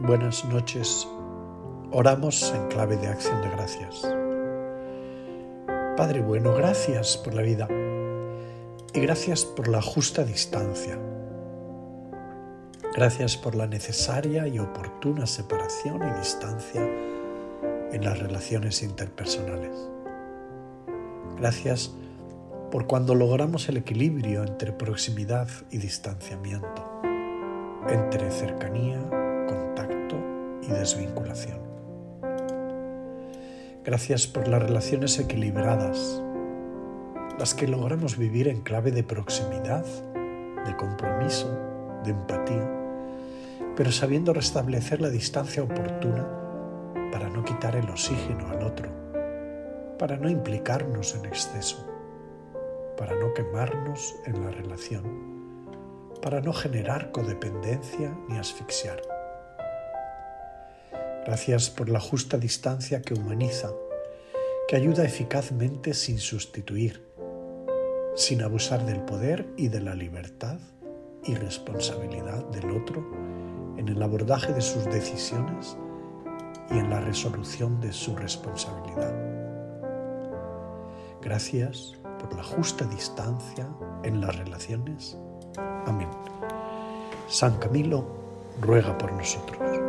Buenas noches. Oramos en clave de acción de gracias. Padre bueno, gracias por la vida y gracias por la justa distancia. Gracias por la necesaria y oportuna separación y distancia en las relaciones interpersonales. Gracias por cuando logramos el equilibrio entre proximidad y distanciamiento, entre cercanía, contacto y desvinculación. Gracias por las relaciones equilibradas, las que logramos vivir en clave de proximidad, de compromiso, de empatía, pero sabiendo restablecer la distancia oportuna para no quitar el oxígeno al otro, para no implicarnos en exceso, para no quemarnos en la relación, para no generar codependencia ni asfixiar. Gracias por la justa distancia que humaniza, que ayuda eficazmente sin sustituir, sin abusar del poder y de la libertad y responsabilidad del otro en el abordaje de sus decisiones y en la resolución de su responsabilidad. Gracias por la justa distancia en las relaciones. Amén. San Camilo ruega por nosotros.